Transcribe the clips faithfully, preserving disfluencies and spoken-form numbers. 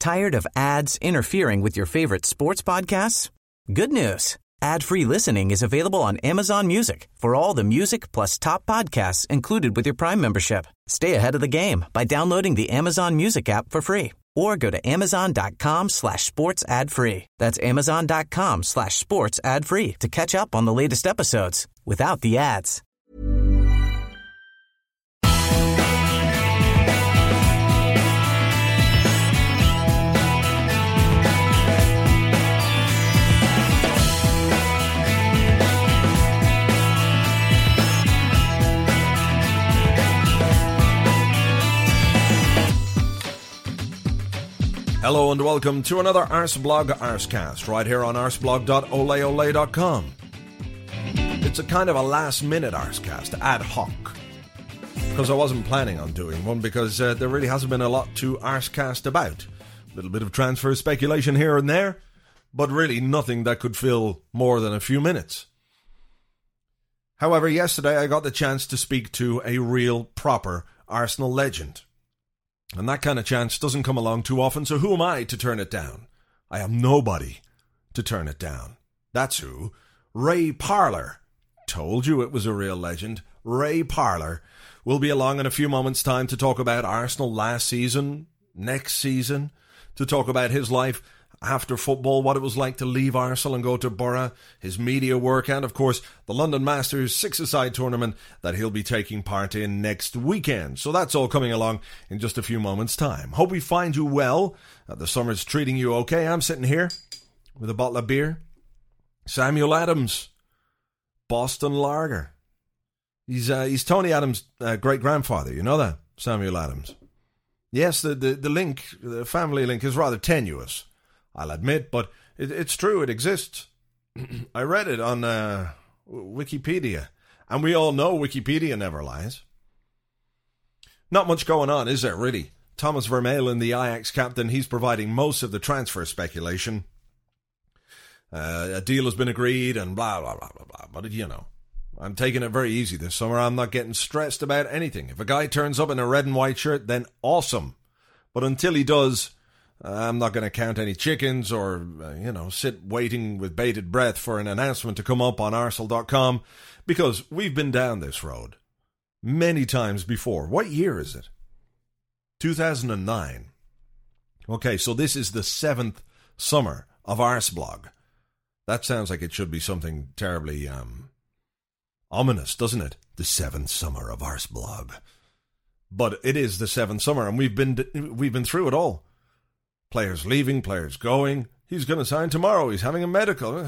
Tired of ads interfering with your favorite sports podcasts? Good news. Ad-free listening is available on Amazon Music for all the music plus top podcasts included with your Prime membership. Stay ahead of the game by downloading the Amazon Music app for free or go to amazon.com slash sports ad free. That's amazon.com slash sports ad free to catch up on the latest episodes without the ads. Hello and welcome to another Arseblog Arsecast right here on arseblog dot ole ole dot com. It's a kind of a last-minute Arsecast, ad hoc, because I wasn't planning on doing one because uh, there really hasn't been a lot to Arsecast about. A little bit of transfer speculation here and there, but really nothing that could fill more than a few minutes. However, yesterday I got the chance to speak to a real, proper Arsenal legend. And that kind of chance doesn't come along too often, so who am I to turn it down? I am nobody to turn it down. That's who. Ray Parlour. Told you it was a real legend. Ray Parlour will be along in a few moments' time to talk about Arsenal last season, next season, to talk about his life after football, what it was like to leave Arsenal and go to Borough, his media work, and of course the London Masters six-a-side tournament that he'll be taking part in next weekend. So that's all coming along in just a few moments' time. Hope we find you well. Uh, the summer's treating you okay. I'm sitting here with a bottle of beer. Samuel Adams, Boston Lager. He's uh, he's Tony Adams' uh, great-grandfather. You know that, Samuel Adams? Yes, the, the, the link, the family link is rather tenuous, I'll admit, but it, it's true, it exists. I read it on uh, Wikipedia, and we all know Wikipedia never lies. Not much going on, is there, really? Thomas Vermaelen, the Ajax captain, he's providing most of the transfer speculation. Uh, a deal has been agreed, and blah, blah, blah, blah, blah. But, you know, I'm taking it very easy this summer. I'm not getting stressed about anything. If a guy turns up in a red and white shirt, then awesome. But until he does, I'm not going to count any chickens or, uh, you know, sit waiting with bated breath for an announcement to come up on Arsenal dot com, because we've been down this road many times before. What year is it? two thousand nine. Okay, so this is the seventh summer of Arseblog. That sounds like it should be something terribly um, ominous, doesn't it? The seventh summer of Arseblog. But it is the seventh summer, and we've been we've been through it all. Players leaving, players going. He's going to sign tomorrow. He's having a medical.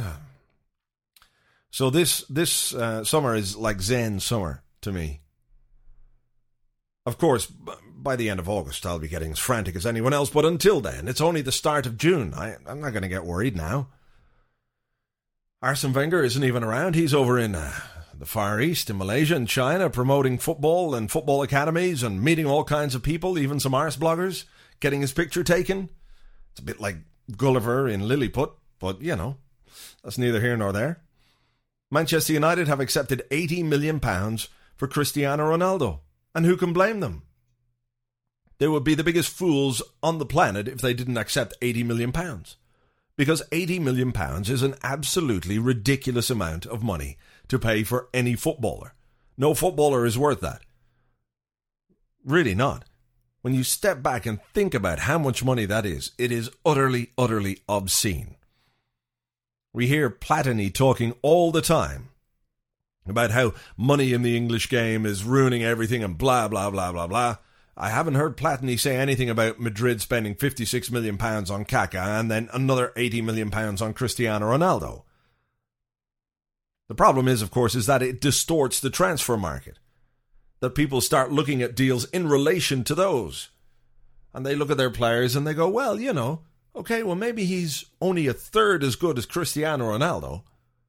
So this this uh, summer is like Zen summer to me. Of course, by the end of August, I'll be getting as frantic as anyone else. But until then, it's only the start of June. I, I'm not going to get worried now. Arsene Wenger isn't even around. He's over in uh, the Far East, in Malaysia and China, promoting football and football academies and meeting all kinds of people, even some arse bloggers, getting his picture taken. It's a bit like Gulliver in Lilliput, but, you know, that's neither here nor there. Manchester United have accepted eighty million pounds for Cristiano Ronaldo, and who can blame them? They would be the biggest fools on the planet if they didn't accept eighty million pounds, because eighty million pounds is an absolutely ridiculous amount of money to pay for any footballer. No footballer is worth that. Really not. When you step back and think about how much money that is, it is utterly, utterly obscene. We hear Platini talking all the time about how money in the English game is ruining everything and blah, blah, blah, blah, blah. I haven't heard Platini say anything about Madrid spending fifty-six million pounds on Kaká and then another eighty million pounds on Cristiano Ronaldo. The problem is, of course, is that it distorts the transfer market. That people start looking at deals in relation to those. And they look at their players and they go, well, you know, okay, well, maybe he's only a third as good as Cristiano Ronaldo.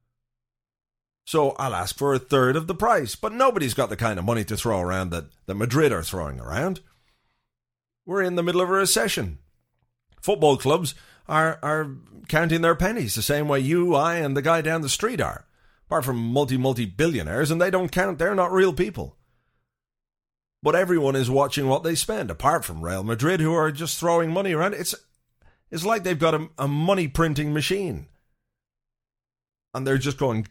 So I'll ask for a third of the price. But nobody's got the kind of money to throw around that, that Madrid are throwing around. We're in the middle of a recession. Football clubs are, are counting their pennies the same way you, I, and the guy down the street are. Apart from multi-multi-billionaires, and they don't count. They're not real people. But everyone is watching what they spend, apart from Real Madrid, who are just throwing money around. It's It's like they've got a, a money printing machine. And they're just going,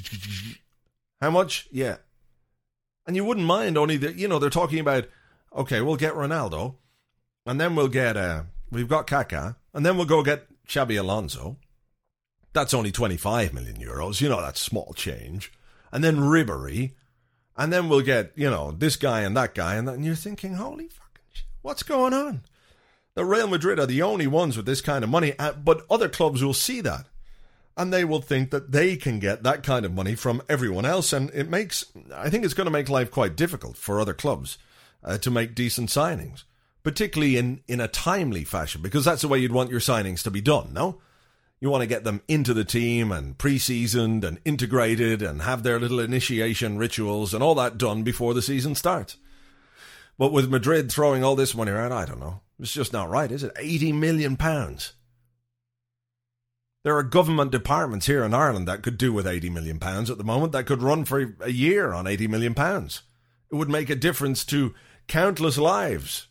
how much? Yeah. And you wouldn't mind only that, you know, they're talking about, okay, we'll get Ronaldo, and then we'll get, uh, we've got Kaká, and then we'll go get Xabi Alonso. That's only twenty-five million euros. You know, that's small change. And then Ribéry, and then we'll get, you know, this guy and that guy, and then you're thinking, holy fucking shit, what's going on? The Real Madrid are the only ones with this kind of money, but other clubs will see that. And they will think that they can get that kind of money from everyone else. And it makes, I think it's going to make life quite difficult for other clubs uh, to make decent signings, particularly in, in a timely fashion, because that's the way you'd want your signings to be done, no? You want to get them into the team and pre-seasoned and integrated and have their little initiation rituals and all that done before the season starts. But with Madrid throwing all this money around, I don't know. It's just not right, is it? eighty million pounds. There are government departments here in Ireland that could do with eighty million pounds at the moment, that could run for a year on eighty million pounds. It would make a difference to countless lives.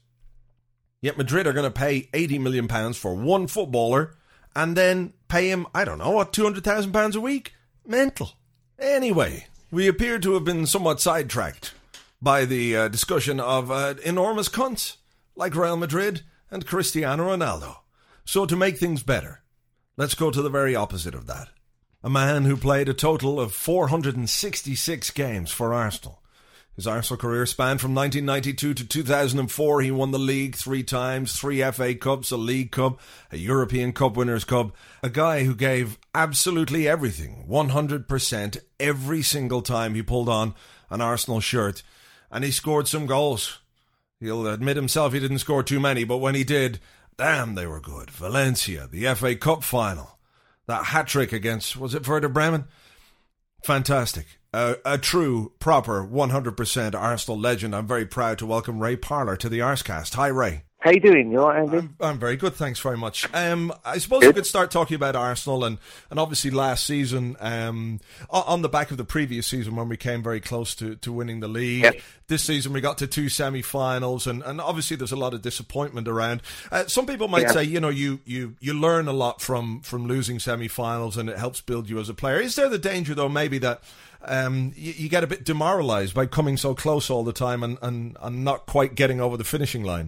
Yet Madrid are going to pay eighty million pounds for one footballer and then pay him, I don't know, what, two hundred thousand pounds a week? Mental. Anyway, we appear to have been somewhat sidetracked by the uh, discussion of uh, enormous cunts like Real Madrid and Cristiano Ronaldo. So to make things better, let's go to the very opposite of that. A man who played a total of four hundred sixty-six games for Arsenal. His Arsenal career spanned from nineteen ninety-two to two thousand four. He won the league three times, three F A Cups, a League Cup, a European Cup Winners' Cup. A guy who gave absolutely everything, one hundred percent, every single time he pulled on an Arsenal shirt. And he scored some goals. He'll admit himself he didn't score too many, but when he did, damn, they were good. Valencia, the F A Cup final, that hat-trick against, was it Werder Bremen? Fantastic. Uh, a true, proper, one hundred percent Arsenal legend. I'm very proud to welcome Ray Parlour to the Arsecast. Hi, Ray. How you doing? You all right, Andy? I'm, I'm very good, thanks very much. Um, I suppose Good. we could start talking about Arsenal, and, and obviously last season, um, on the back of the previous season when we came very close to, to winning the league. Yep. This season we got to two semi-finals, and, and obviously there's a lot of disappointment around. Uh, some people might Yeah. say, you know, you, you, you learn a lot from, from losing semi-finals, and it helps build you as a player. Is there the danger, though, maybe that um, you, you get a bit demoralised by coming so close all the time and, and, and not quite getting over the finishing line?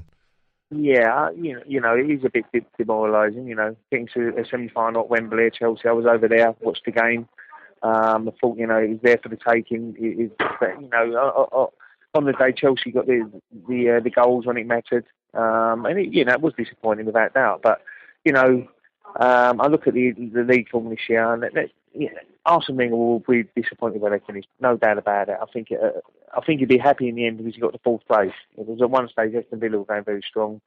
Yeah, you know, you know, it is a bit de- demoralising. You know, getting to a semi-final at Wembley at Chelsea. I was over there, watched the game. Um, I thought, you know, it was there for the taking. It, it, but, you know, uh, uh, on the day Chelsea got the the uh, the goals when it mattered, um, and it, you know, it was disappointing without doubt. But you know, um, I look at the the league form this year, and that, that, you know, Arsenal will be disappointed when they finish. No doubt about it. I think it, uh, I think he'd be happy in the end because he got the fourth place. It was at one stage Aston Villa were going very strong,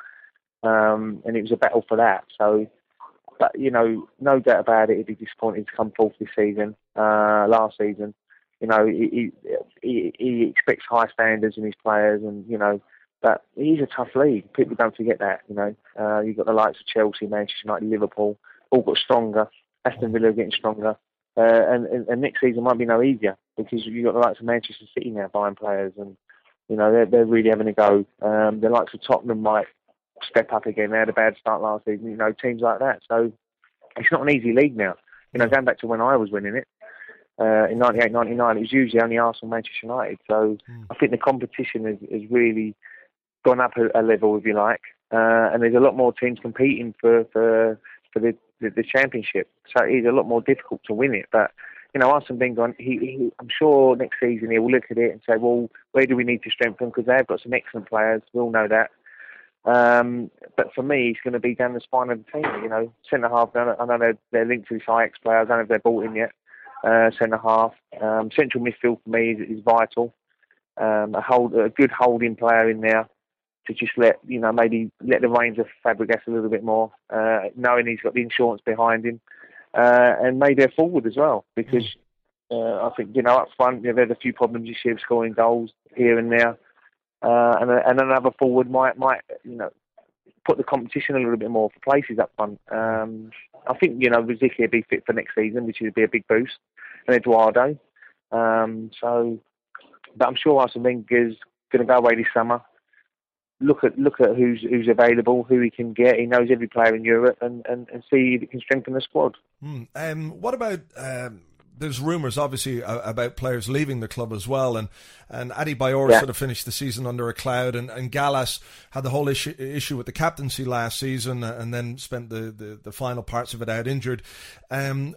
um, and it was a battle for that. So, but you know, no doubt about it, he'd be disappointed to come fourth this season. Uh, last season, you know, he, he he expects high standards in his players, and you know, but he's a tough league. People don't forget that. You know, uh, you've got the likes of Chelsea, Manchester United, Liverpool, all got stronger. Aston Villa are getting stronger. Uh, and, and, and next season might be no easier because you've got the likes of Manchester City now buying players, and you know they're, they're really having a go. Um, the likes of Tottenham might step up again. They had a bad start last season. You know, teams like that. So it's not an easy league now. You know, going back to when I was winning it uh, in ninety-eight, ninety-nine, it was usually only Arsenal, Manchester United. So mm. I think the competition has, has really gone up a, a level, if you like, uh, and there's a lot more teams competing for for for the The, the championship, so it is a lot more difficult to win it. But you know, Arsene Wenger, he, he, I'm sure next season he will look at it and say, "Well, where do we need to strengthen?" Because they've got some excellent players. We all know that. Um, but for me, it's going to be down the spine of the team. You know, centre half. I know they're, they're linked to this Ajax player. I don't know if they're bought in yet. Uh, centre half, um, central midfield for me is, is vital. Um, a hold, a good holding player in there. To just let, you know, maybe let the reins of Fabregas a little bit more, uh, knowing he's got the insurance behind him, uh, and maybe a forward as well, because uh, I think, you know, up front, they've had a few problems this year scoring goals here and there, uh, and, a, and another forward might, might, you know, put the competition a little bit more for places up front. Um, I think, you know, Rosicky will be fit for next season, which would be a big boost, and Eduardo. Um, so, but I'm sure Arsene Wenger's going to go away this summer. look at look at who's who's available, who he can get. He knows every player in Europe, and, and, and see if he can strengthen the squad. Mm. Um, what about? Um, there's rumours, obviously, uh, about players leaving the club as well, and and Adebayor yeah. sort of finished the season under a cloud, and, and Gallas had the whole issue issue with the captaincy last season, and then spent the, the, the final parts of it out injured. Um,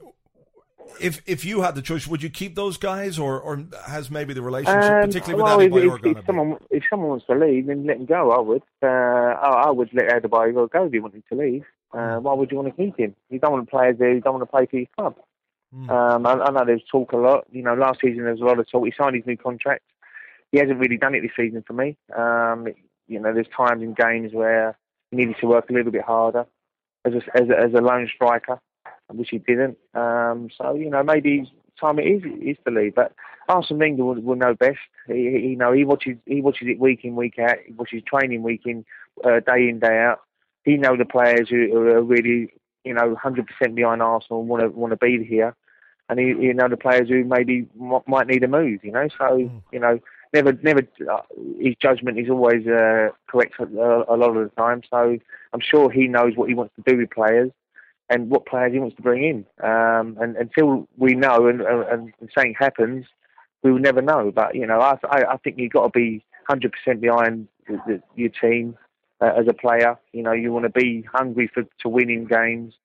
If if you had the choice, would you keep those guys, or, or has maybe the relationship, um, particularly well, with if, Adebayor, if, gone if someone if someone wants to leave, then let him go. I would. Uh, I, I would let Adebayor go if he wanted to leave. Uh, why would you want to keep him? You don't want to play there. You don't want to play for your club. Mm. Um, I, I know there's talk a lot. You know, last season there was a lot of talk. He signed his new contract. He hasn't really done it this season for me. Um, you know, there's times in games where he needed to work a little bit harder as a, as a, as a lone striker, which he didn't. Um, so, you know, maybe time it is, is to leave. But Arsene Wenger will, will know best. He, he, you know, he watches he watches it week in, week out. He watches training week in, uh, day in, day out. He knows the players who, who are really, you know, one hundred percent behind Arsenal and want to want to be here. And he, he know the players who maybe m- might need a move, you know. So, mm. you know, never, never. Uh, his judgment is always uh, correct a, a lot of the time. So I'm sure he knows what he wants to do with players and what players he wants to bring in. Um, and until we know and, and, and something happens, we will never know. But, you know, I, I, I think you've got to be one hundred percent behind the, the, your team uh, as a player. You know, you want to be hungry for to win in games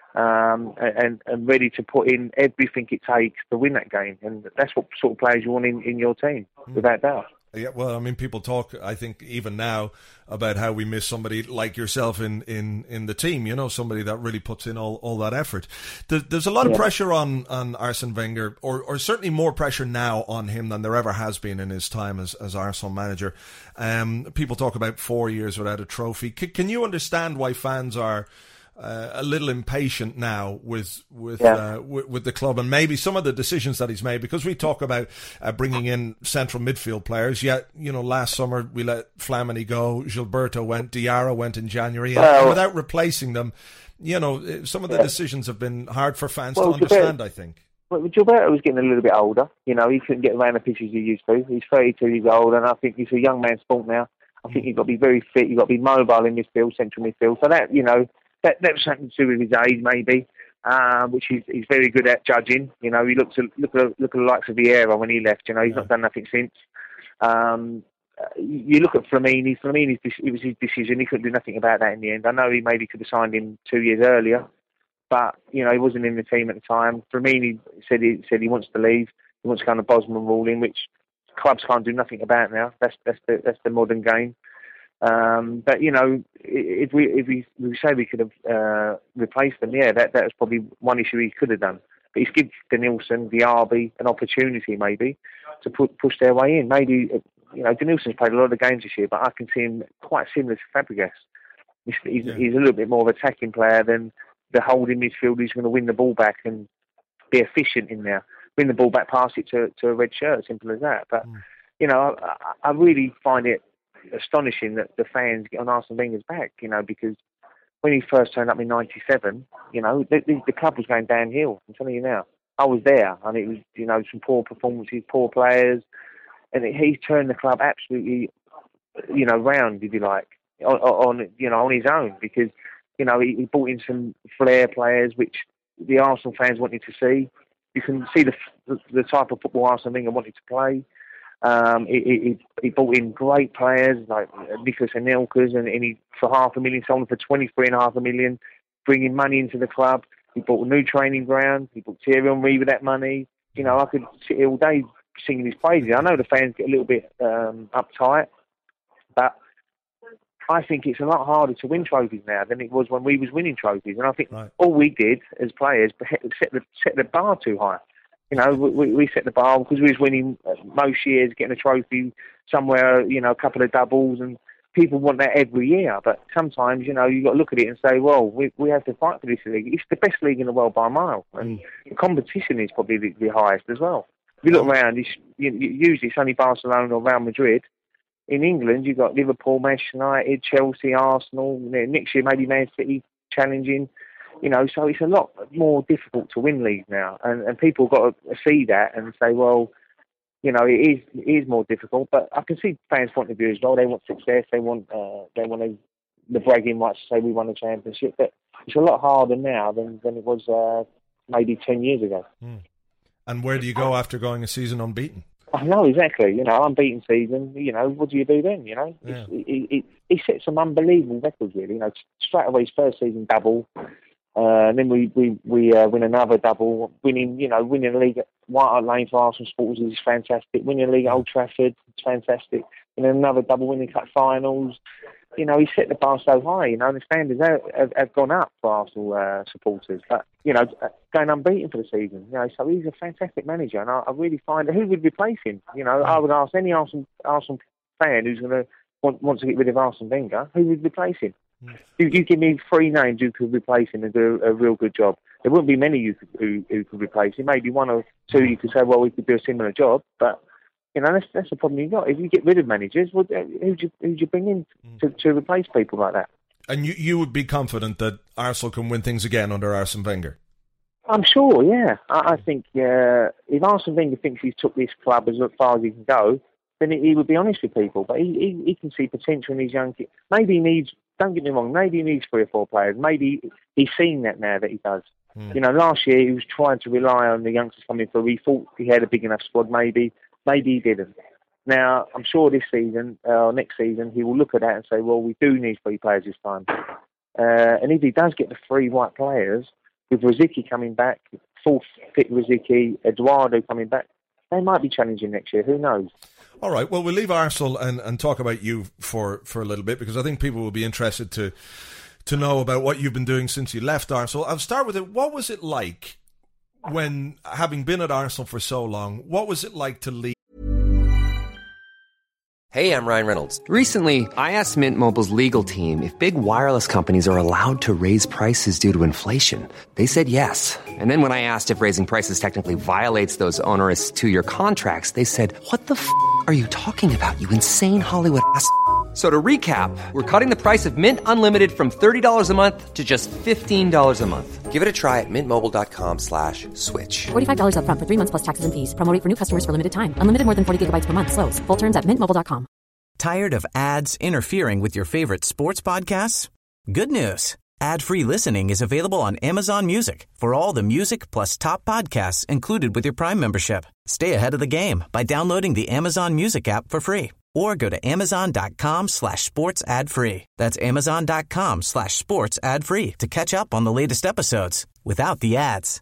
um, and, and ready to put in everything it takes to win that game. And that's what sort of players you want in, in your team, mm. without doubt. Yeah, well, I mean, people talk, I think, even now about how we miss somebody like yourself in, in, in the team, you know, somebody that really puts in all, all that effort. There, there's a lot yeah. of pressure on, on Arsene Wenger, or, or certainly more pressure now on him than there ever has been in his time as, as Arsenal manager. Um, people talk about four years without a trophy. C- can you understand why fans are Uh, a little impatient now with with, yeah. uh, with with the club and maybe some of the decisions that he's made? Because we talk about uh, bringing in central midfield players, yet you know last summer we let Flamini go, Gilberto went, Diarra went in January, and, well, and without replacing them, you know some of the yeah. decisions have been hard for fans well, to understand. Gilberto, I think. Well, Gilberto was getting a little bit older. You know, he couldn't get around the pitches he used to. He's thirty-two years old, and I think he's a young man's sport now. I think you've got to be very fit. You've got to be mobile in midfield, central midfield. So that you know. That, that was something to do with his age, maybe, uh, which he's, he's very good at judging. You know, he looks at look at look at the likes of Vieira when he left. You know, he's yeah. not done nothing since. Um, you look at Flamini. Flamini, it was his decision. He couldn't do nothing about that in the end. I know he maybe could have signed him two years earlier, but you know, he wasn't in the team at the time. Flamini said he said he wants to leave. He wants to go on the Bosman ruling, which clubs can't do nothing about now. That's that's the that's the modern game. Um, but you know, if we if we, we say we could have uh, replaced them, yeah, that that was probably one issue he could have done. But he's given Denilson, Diaby an opportunity maybe to put, push their way in. Maybe you know, Denilson's played a lot of games this year, but I can see him quite similar to Fabregas. He's, he's, yeah. he's a little bit more of an attacking player than the holding midfielder who's going to win the ball back and be efficient in there. Win the ball back, pass it to to a red shirt, simple as that. But mm. you know, I, I really find it astonishing that the fans get on Arsene Wenger's back, you know, because when he first turned up in ninety-seven, you know, the, the, the club was going downhill. I'm telling you now. I was there, and it was, you know, some poor performances, poor players, and it, he turned the club absolutely, you know, round, if you like, on, on you know, on his own, because, you know, he, he brought in some flair players, which the Arsenal fans wanted to see. You can see the the, the type of football Arsene Wenger wanted to play. Um, he, he, he brought in great players like Nicolas Anelka, and, and he for half a million sold them for twenty-three and a half a million, bringing money into the club. He bought a new training ground. He bought Thierry Henry with that money. You know, I could sit here all day singing his praises. I know the fans get a little bit um, uptight, but I think it's a lot harder to win trophies now than it was when we was winning trophies. And I think right. all we did as players set the set the bar too high. You know, we, we set the bar because we was winning most years, getting a trophy somewhere, you know, a couple of doubles, and people want that every year. But sometimes, you know, you got to look at it and say, well, we we have to fight for this league. It's the best league in the world by a mile, and the competition is probably the, the highest as well. If you look around, it's, you, usually it's only Barcelona or Real Madrid. In England, you've got Liverpool, Manchester United, Chelsea, Arsenal. Next year, maybe Man City challenging. You know, so it's a lot more difficult to win leagues now, and and people got to see that and say, well, you know, it is it is more difficult. But I can see fans' point of view as well. They want success. They want uh, they want to, the bragging rights to say we won a championship. But it's a lot harder now than, than it was uh, maybe ten years ago. Mm. And where do you go after going a season unbeaten? I know, exactly. You know, unbeaten season, you know, what do you do then, you know? Yeah. It, it, it set some unbelievable records, really. You know, straight away, his first season double. Uh, and then we, we, we uh, win another double. Winning, you know, winning the league at White Hart Lane for Arsenal Sports is fantastic. Winning the league at Old Trafford, it's fantastic. And then another double, winning cup finals. You know, he set the bar so high, you know, and the standards have, have, have gone up for Arsenal uh, supporters. But, you know, going unbeaten for the season, you know, so he's a fantastic manager. And I, I really find who would replace him? You know, I would ask any Arsenal, Arsenal fan who's going to want, want to get rid of Arsene Wenger, who would replace him? Mm. You, you give me three names who could replace him and do a, a real good job. There wouldn't be many who could, who, who could replace him. Maybe one or two you could say, well, we could do a similar job, but you know, that's, that's the problem you've got. If you get rid of managers, well, who'd you, who'd you bring in to, to replace people like that? And you, you would be confident that Arsenal can win things again under Arsene Wenger? I'm sure, yeah. I, I think uh, if Arsene Wenger thinks he's took this club as far as he can go, then he, he would be honest with people. But he, he, he can see potential in these young kids. Maybe he needs, don't get me wrong, maybe he needs three or four players. Maybe he's seen that now that he does. Mm. You know, last year he was trying to rely on the youngsters coming through. He thought he had a big enough squad, maybe. Maybe he didn't. Now, I'm sure this season, or uh, next season, he will look at that and say, well, we do need three players this time. Uh, and if he does get the three white players, with Rosicky coming back, full fit Rosicky, Eduardo coming back, they might be challenging next year. Who knows? All right. Well, we'll leave Arsenal and, and talk about you for, for a little bit, because I think people will be interested to to know about what you've been doing since you left Arsenal. I'll start with it. What was it like when, having been at Arsenal for so long, what was it like to leave? Hey, I'm Ryan Reynolds. Recently, I asked Mint Mobile's legal team if big wireless companies are allowed to raise prices due to inflation. They said yes. And then when I asked if raising prices technically violates those onerous two-year contracts, they said, what the f*** are you talking about, you insane Hollywood ass f- So to recap, we're cutting the price of Mint Unlimited from thirty dollars a month to just fifteen dollars a month. Give it a try at mintmobile.com slash switch. forty-five dollars up front for three months plus taxes and fees. Promo rate for new customers for limited time. Unlimited more than forty gigabytes per month. Slows full terms at mint mobile dot com. Tired of ads interfering with your favorite sports podcasts? Good news. Ad-free listening is available on Amazon Music for all the music plus top podcasts included with your Prime membership. Stay ahead of the game by downloading the Amazon Music app for free or go to amazon.com slash sports ad free. That's amazon.com slash sports ad free to catch up on the latest episodes without the ads.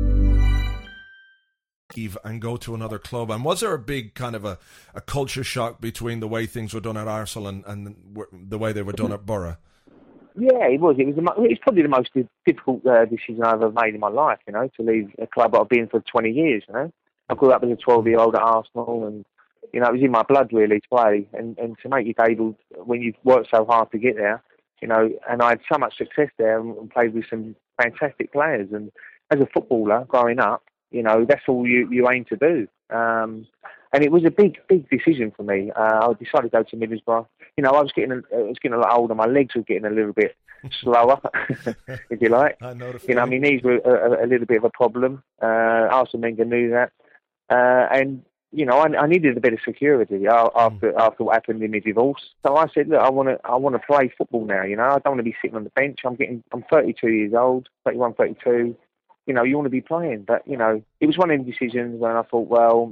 And go to another club. And was there a big kind of a, a culture shock between the way things were done at Arsenal and, and the way they were done at Borough? Yeah, it was. It was, the, it was probably the most difficult uh, decision I've ever made in my life, you know, to leave a club I've been for twenty years, you know. I grew up as a twelve-year-old at Arsenal and, you know, it was in my blood, really, to play. And, and to make it able, when you've worked so hard to get there, you know, and I had so much success there and played with some fantastic players. And as a footballer growing up, you know, that's all you, you aim to do. Um, and it was a big, big decision for me. Uh, I decided to go to Middlesbrough. You know, I was getting, a, I was getting a lot older. My legs were getting a little bit slower, if you like. I know the you know, my knees were a, a little bit of a problem. Uh, Arsene Wenger knew that. Uh, and, you know, I, I needed a bit of security after mm. after what happened in my divorce. So I said, look, I want to I want to play football now, you know. I don't want to be sitting on the bench. I'm getting, I'm thirty-two years old, thirty-one, thirty-two. You know, you want to be playing. But, you know, it was one of them decisions when I thought, well,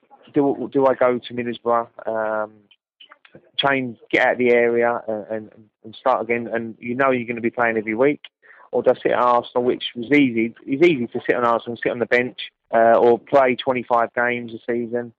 do do I go to Middlesbrough, um, change, get out of the area and, and, and start again, and you know you're going to be playing every week, or do I sit at Arsenal, which was easy. It's easy to sit on Arsenal and sit on the bench, uh, or play twenty-five games a season,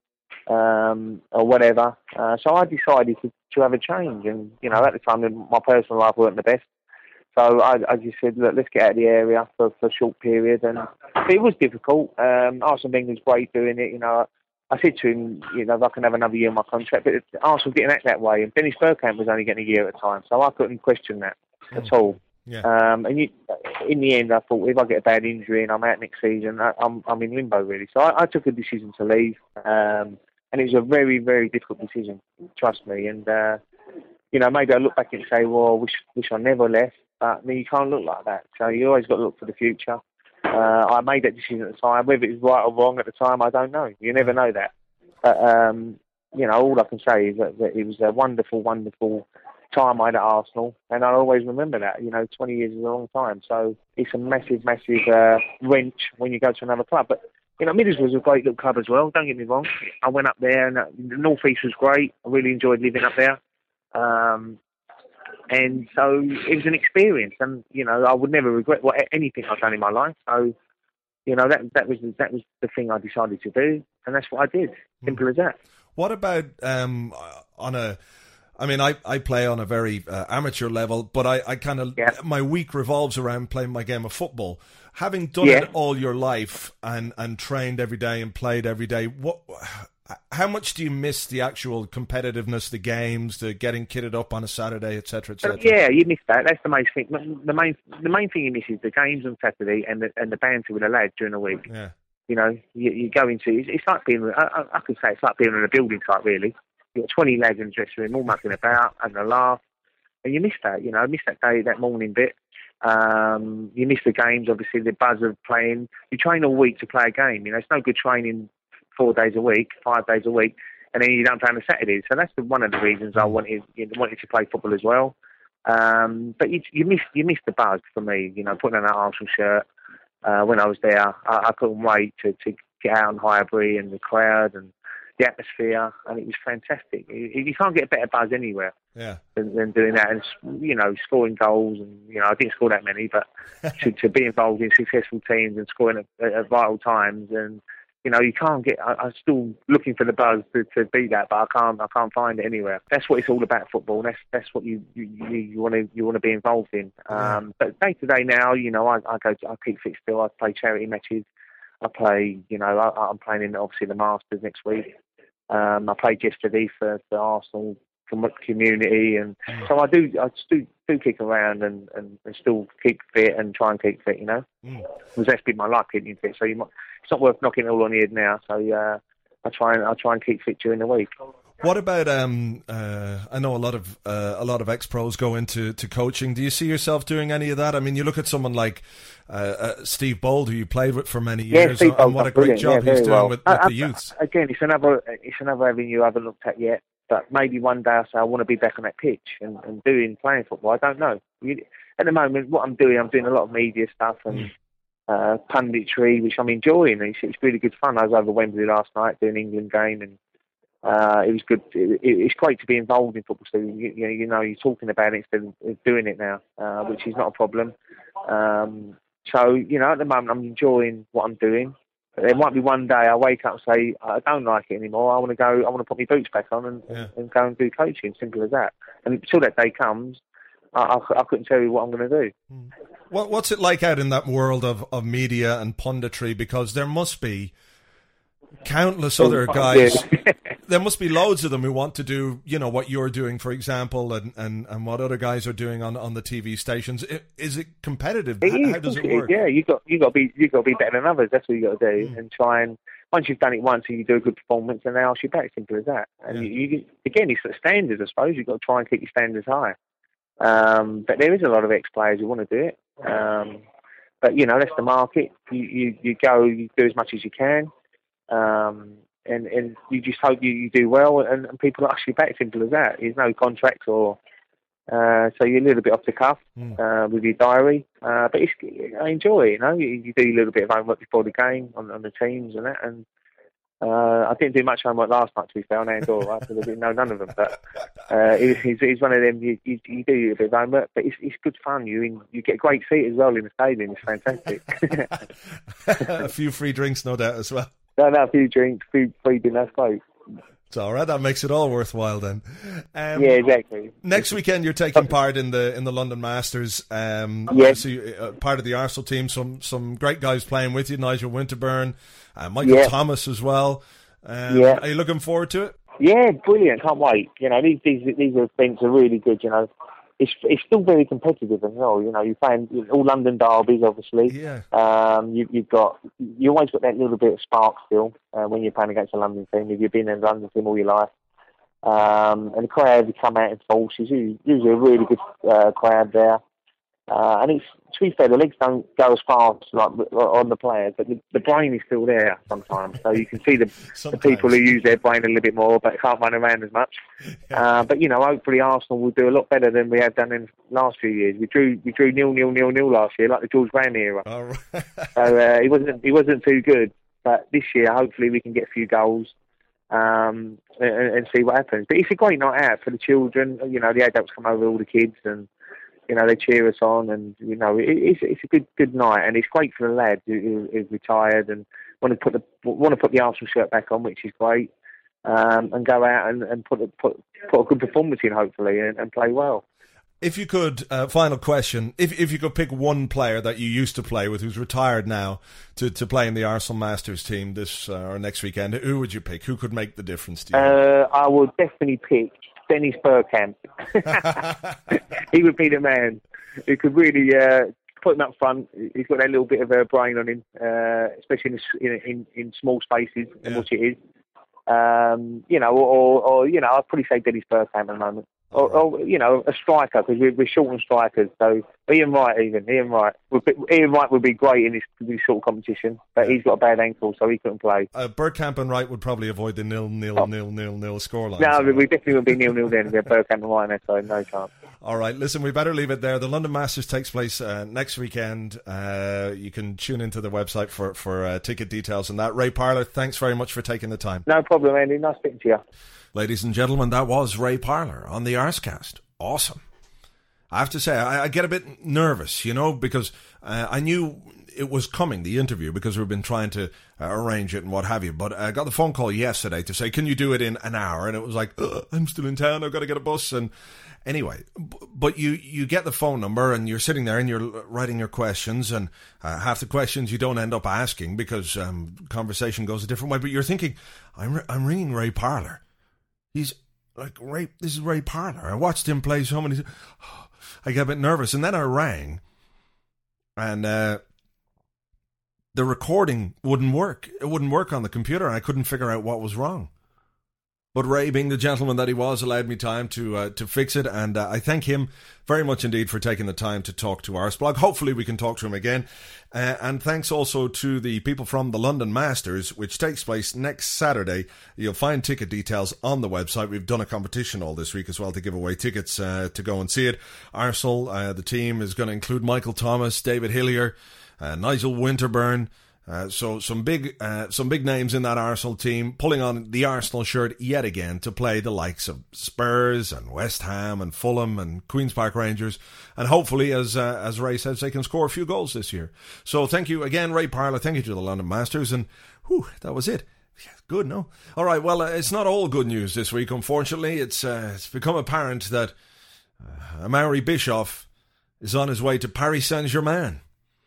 um, or whatever. Uh, so I decided to, to have a change, and, you know, at the time my personal life wasn't the best. So I, I just said, look, let's get out of the area for, for a short period. And it was difficult. Um, Arsene Wenger was great doing it. You know, I said to him, you know, if I can have another year on my contract. But Arsenal didn't act that way. And Dennis Bergkamp was only getting a year at a time. So I couldn't question that mm. at all. Yeah. Um, and you, in the end, I thought, if I get a bad injury and I'm out next season, I, I'm, I'm in limbo, really. So I, I took a decision to leave. Um, and it was a very, very difficult decision, trust me. And, uh, you know, maybe I look back and say, well, wish, wish I never left. But I mean, you can't look like that. So you always got to look for the future. Uh, I made that decision at the time. Whether it was right or wrong at the time, I don't know. You never know that. But, um, you know, all I can say is that, that it was a wonderful, wonderful time I had at Arsenal, and I'll always remember that. You know, twenty years is a long time, so it's a massive, massive uh, wrench when you go to another club. But, you know, Middlesbrough was a great little club as well, don't get me wrong. I went up there, and uh, the North East was great. I really enjoyed living up there. Um, and so it was an experience, and, you know, I would never regret what, anything I've done in my life. So, you know, that that was that was the thing I decided to do, and that's what I did. Simple as that. What about um, on a... I mean, I, I play on a very uh, amateur level, but I, I kind of... Yeah. My week revolves around playing my game of football. Having done yeah. it all your life and, and trained every day and played every day, what... How much do you miss the actual competitiveness, the games, the getting kitted up on a Saturday, et cetera, et cetera? Yeah, you miss that. That's the main thing. The main, the main thing you miss is the games on Saturday and the and the banter with the lads during the week. Yeah. You know, you, you go into it's, it's like being. I, I, I could say it's like being on a building site. Really, you've got twenty lads in the dressing room, all mucking about, having a laugh, and you miss that. You know, miss that day, that morning bit. Um, you miss the games. Obviously, the buzz of playing. You train all week to play a game. You know, it's no good training four days a week, five days a week, and then you don't play on a Saturday. So that's the, one of the reasons I wanted you know, wanted to play football as well. Um, but you, you miss you miss the buzz for me. You know, putting on that Arsenal shirt uh, when I was there, I, I couldn't wait to, to get out on Highbury and the crowd and the atmosphere, and it was fantastic. You, you can't get a better buzz anywhere yeah. than, than doing that, and you know, scoring goals. And you know, I didn't score that many, but to, to be involved in successful teams and scoring at, at vital times and you know, you can't get. I, I'm still looking for the buzz to, to beat that, but I can't. I can't find it anywhere. That's what it's all about, football. That's that's what you you want to you want to be involved in. Um, but day to day now, you know, I, I go. To, I keep fit still. I play charity matches. I play. You know, I, I'm playing in obviously the Masters next week. Um, I played yesterday for the Arsenal community, and so I do. I do do kick around and, and, and still keep fit and try and keep fit. You know, mm. because that's been my life keeping fit. So you might. It's not worth knocking it all on the head now, so uh, I try and I try and keep fit during the week. What about? Um, uh, I know a lot of uh, a lot of ex-pros go into to coaching. Do you see yourself doing any of that? I mean, you look at someone like uh, uh, Steve Bold, who you played with for many years, yeah, and, and what a great job yeah, he's doing well. with, with I, the youths. Again, it's another it's another avenue I haven't looked at yet. But maybe one day I say I want to be back on that pitch and, and doing playing football. I don't know. You, at the moment, what I'm doing, I'm doing a lot of media stuff and. Mm. Uh, punditry, which I'm enjoying. It's, it's really good fun. I was over Wembley last night doing an England game, and uh, it was good. It, it, it's great to be involved in football. So you, you, know, you know, you're talking about it instead of doing it now, uh, which is not a problem. Um, so you know, at the moment, I'm enjoying what I'm doing. But there might be one day I wake up and say I don't like it anymore. I want to go. I want to put my boots back on and, yeah. and go and do coaching. Simple as that. And until that day comes, I, I, I couldn't tell you what I'm going to do. Mm. What, what's it like out in that world of, of media and punditry? Because there must be countless other guys. There must be loads of them who want to do, you know, what you're doing, for example, and, and, and what other guys are doing on, on the T V stations. Is it competitive? It How, how is, does it work? Yeah, you got you got to be you got to be better than others. That's what you got to do, mm. and try and once you've done it once and you do a good performance, and they ask you back. Simple as that. And yeah. you, you again, it's the standards, I suppose. You've got to try and keep your standards high. Um, but there is a lot of ex-players who want to do it. Um, but, you know, that's the market. You, you, you go, you do as much as you can. Um, and, and you just hope you, you do well and, and people ask you back. Simple as that. There's no contracts or... Uh, so you're a little bit off the cuff mm. uh, with your diary. Uh, but it's, I enjoy it, you know. You, you do a little bit of homework before the game on, on the teams and that. And Uh, I didn't do much homework last night, to be fair, on Andorra, right? Because I didn't know none of them. But uh, it, it's, it's one of them, you, you, you do a bit of homework, but it's, it's good fun. You you get great seat as well in the stadium. It's fantastic. A few free drinks, no doubt, as well. No, no, a few drinks, food, free dinner, that's great. It's all right. That makes it all worthwhile then. Um, yeah, exactly. Next weekend, you're taking part in the in the London Masters. Um, yes. Obviously, uh, part of the Arsenal team. Some some great guys playing with you. Nigel Winterburn, uh, Michael yeah. Thomas as well. Um, yeah. Are you looking forward to it? Yeah, brilliant. Can't wait. You know, these these these events are really good. You know, it's it's still very competitive as well. You know, you're playing all London derbies, obviously. Yeah. Um, you, you've got you always got that little bit of spark still uh, when you're playing against a London team. If you've been in a London team all your life, um, and the crowd come out in force. It's usually, usually a really good uh, crowd there. Uh, and it's, to be fair, the legs don't go as fast like on the players, but the, the brain is still there sometimes. So you can see the, the people who use their brain a little bit more, but can't run around as much. Uh, but you know, hopefully Arsenal will do a lot better than we have done in the last few years. We drew we drew nil nil nil nil last year, like the George Graham era. All right. So uh, he wasn't he wasn't too good. But this year, hopefully, we can get a few goals um, and, and see what happens. But it's a great night out for the children. You know, the adults come over, all the kids, and you know, they cheer us on, and you know, it, it's it's a good good night, and it's great for the lads who, who, who've retired and want to put the want to put the Arsenal shirt back on, which is great, um, and go out and, and put a, put put a good performance in, hopefully, and, and play well. If you could, uh, final question, if if you could pick one player that you used to play with who's retired now to, to play in the Arsenal Masters team this uh, or next weekend, who would you pick? Who could make the difference to you? Uh, I would definitely pick Dennis Bergkamp. He would be the man who could really uh, put him up front. He's got that little bit of a brain on him, uh, especially in, in in small spaces, yeah. Which it is. Um, you know, or, or you know, I'd probably say Dennis Bergkamp at the moment. Or, or, you know, a striker, because we're, we're short on strikers. So Ian Wright, even Ian Wright, would be, Ian Wright would be great in this, this sort of competition, but he's got a bad ankle, so he couldn't play. Uh, Bergkamp and Wright would probably avoid the nil nil oh. nil nil nil scoreline. No, so. we definitely would be nil nil then. We have Bergkamp and Wright on that side, no chance. All right, listen, we better leave it there. The London Masters takes place uh, next weekend. Uh, you can tune into the website for for uh, ticket details and that. Ray Parlour, thanks very much for taking the time. No problem, Andy. Nice speaking to you. Ladies and gentlemen, that was Ray Parlour on the Arscast. Awesome. I have to say, I, I get a bit nervous, you know, because uh, I knew it was coming, the interview, because we've been trying to uh, arrange it and what have you. But I got the phone call yesterday to say, can you do it in an hour? And it was like, I'm still in town, I've got to get a bus. And anyway, b- but you, you get the phone number and you're sitting there and you're writing your questions, and uh, half the questions you don't end up asking because um, conversation goes a different way. But you're thinking, I'm, I'm ringing Ray Parlour. He's like, Ray, this is Ray Parlour. I watched him play so many. I got a bit nervous, and then I rang, and uh, the recording wouldn't work. It wouldn't work on the computer, and I couldn't figure out what was wrong. But Ray, being the gentleman that he was, allowed me time to uh, to fix it, and uh, I thank him very much indeed for taking the time to talk to Arsblog. Hopefully we can talk to him again. Uh, and thanks also to the people from the London Masters, which takes place next Saturday. You'll find ticket details on the website. We've done a competition all this week as well to give away tickets uh, to go and see it. Arsenal, uh, the team, is going to include Michael Thomas, David Hillier, uh, Nigel Winterburn. Uh, so some big uh, some big names in that Arsenal team pulling on the Arsenal shirt yet again to play the likes of Spurs and West Ham and Fulham and Queen's Park Rangers, and hopefully, as uh, as Ray says, they can score a few goals this year. So thank you again, Ray Parlour. Thank you to the London Masters, and whew, that was it. Good, no? All right, well, uh, it's not all good news this week, unfortunately. It's uh, it's become apparent that uh, Amaury Bischoff is on his way to Paris Saint-Germain.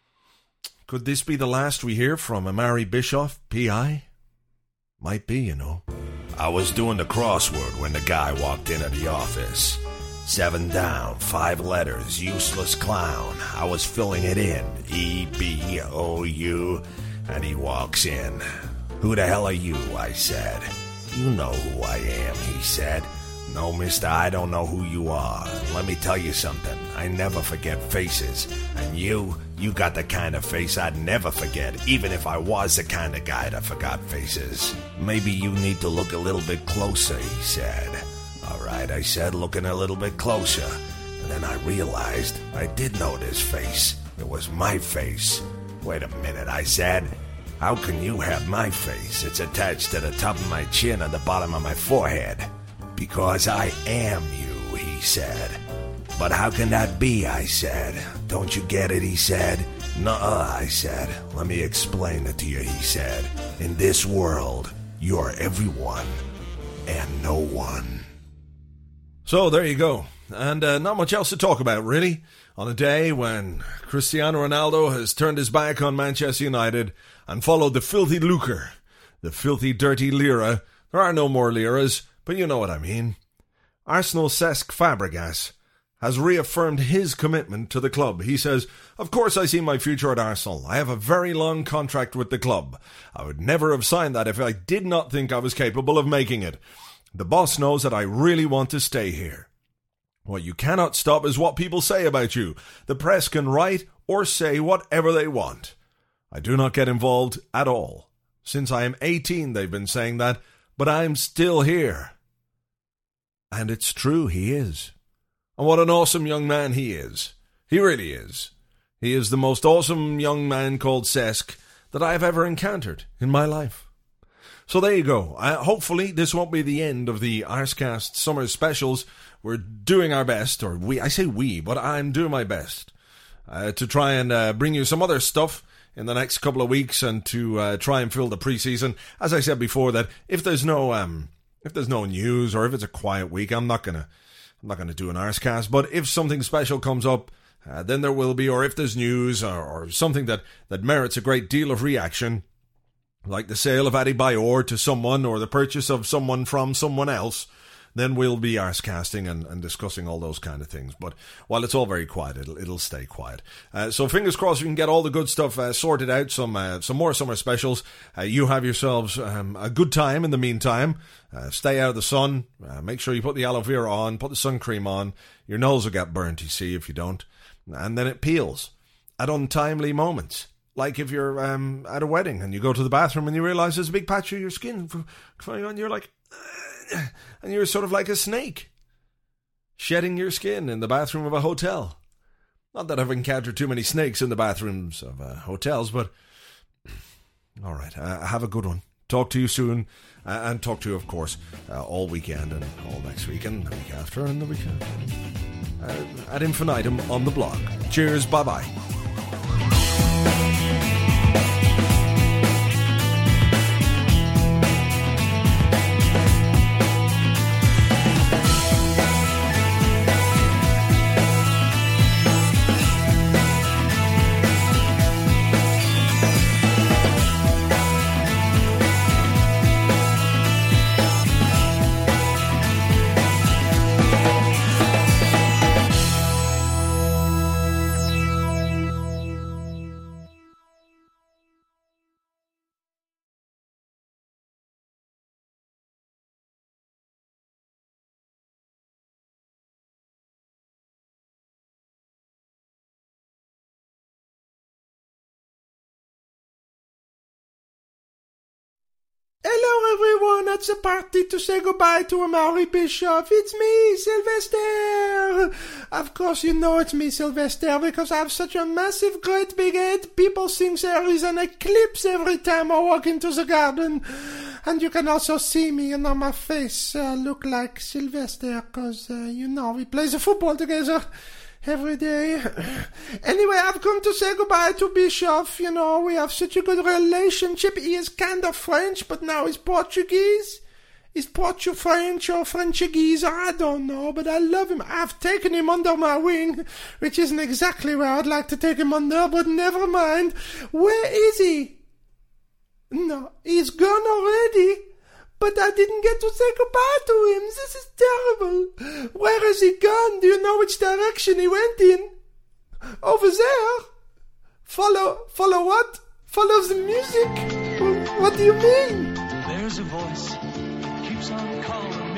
Could this be the last we hear from Amaury Bischoff, P I? Might be, you know. I was doing the crossword when the guy walked into the office. Seven down, five letters, useless clown. I was filling it in, E B O U, and he walks in. Who the hell are you, I said. You know who I am, he said. No, mister, I don't know who you are. Let me tell you something. I never forget faces. And you, you got the kind of face I'd never forget, even if I was the kind of guy that forgot faces. Maybe you need to look a little bit closer, he said. All right, I said, looking a little bit closer. And then I realized I did know this face. It was my face. Wait a minute, I said. How can you have my face? It's attached to the top of my chin and the bottom of my forehead. Because I am you, he said. But how can that be, I said. Don't you get it, he said. Nuh-uh, I said. Let me explain it to you, he said. In this world, you're everyone and no one. So there you go. And uh, not much else to talk about, really. On a day when Cristiano Ronaldo has turned his back on Manchester United and followed the filthy lucre, the filthy, dirty lira. There are no more liras, but you know what I mean. Arsenal Cesc Fabregas has reaffirmed his commitment to the club. He says, of course I see my future at Arsenal. I have a very long contract with the club. I would never have signed that if I did not think I was capable of making it. The boss knows that I really want to stay here. What you cannot stop is what people say about you. The press can write or say whatever they want. I do not get involved at all. Since I am eighteen, they've been saying that, but I'm still here. And it's true, he is. And what an awesome young man he is. He really is. He is the most awesome young man called Cesc that I have ever encountered in my life. So there you go. Uh, hopefully this won't be the end of the Arscast Summer Specials. We're doing our best, or we, I say we, but I'm doing my best uh, to try and uh, bring you some other stuff in the next couple of weeks and to uh, try and fill the preseason. As I said before, that if there's no um, if there's no news or if it's a quiet week, I'm not gonna I'm not gonna do an Arscast. But if something special comes up, uh, then there will be. Or if there's news or, or something that, that merits a great deal of reaction, like the sale of Adebayor to someone or the purchase of someone from someone else, then we'll be Arscasting and, and discussing all those kind of things. But while it's all very quiet, it'll it'll stay quiet. Uh, so fingers crossed we can get all the good stuff uh, sorted out, some uh, some more summer specials. Uh, you have yourselves um, a good time in the meantime. Uh, stay out of the sun. Uh, make sure you put the aloe vera on, put the sun cream on. Your nose will get burnt, you see, if you don't. And then it peels at untimely moments. Like if you're um, at a wedding and you go to the bathroom and you realise there's a big patch of your skin coming on, you're like... and you're sort of like a snake, shedding your skin in the bathroom of a hotel. Not that I've encountered too many snakes in the bathrooms of uh, hotels, but all right, uh, have a good one. Talk to you soon, uh, and talk to you, of course, uh, all weekend and all next week and the week after and the week after. Uh, ad infinitum on the blog. Cheers, bye-bye. Hello everyone, at the party to say goodbye to Amaury Bischoff. It's me, Sylvester. Of course you know it's me, Sylvester, because I have such a massive, great big head. People think there is an eclipse every time I walk into the garden. And you can also see me, you know, my face uh, look like Sylvester, because, uh, you know, we play the football together every day. Anyway, I've come to say goodbye to Bischoff. You know, we have such a good relationship. He is kind of French, but now he's Portuguese. He's Portu French or Frenchese, I don't know, but I love him. I've taken him under my wing, which isn't exactly where I'd like to take him under, but never mind. Where is he? No, he's gone already. But I didn't get to say goodbye to him. This is terrible. Where has he gone? Do you know which direction he went in? Over there? Follow, follow what? Follow the music? What do you mean? There's a voice that keeps on calling me.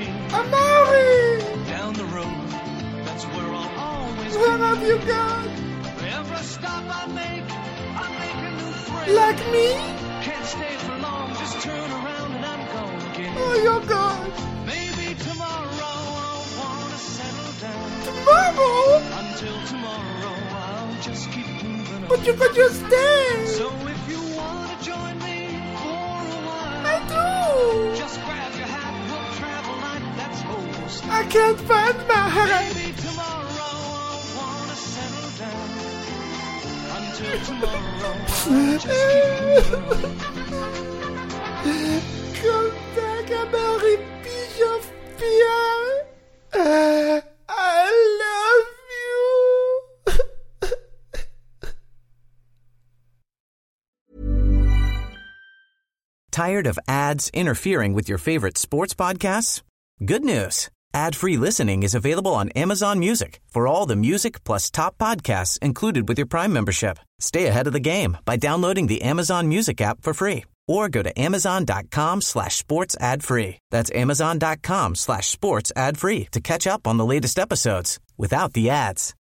Amaury! Down the road, that's where I'll always Where be. have you gone? Every stop I make, I make a new friend. Like me? Can't stay for long, just turn around and I'm gone again. Oh, you're gone. Maybe tomorrow I'll wanna settle down. Tomorrow? Until tomorrow I'll just keep moving on. But you could just stay. So if you wanna join me for a while, I do. just grab your hat, we'll travel like that's old style. I can't find my hat. Maybe tomorrow I'll wanna settle down. Until tomorrow I'll just keep moving on. Come back, Amaury Bischoff, Pierre. Uh, I love you. Tired of ads interfering with your favorite sports podcasts? Good news. Ad-free listening is available on Amazon Music for all the music plus top podcasts included with your Prime membership. Stay ahead of the game by downloading the Amazon Music app for free or go to amazon.com slash sports ad free. That's amazon.com slash sports ad free to catch up on the latest episodes without the ads.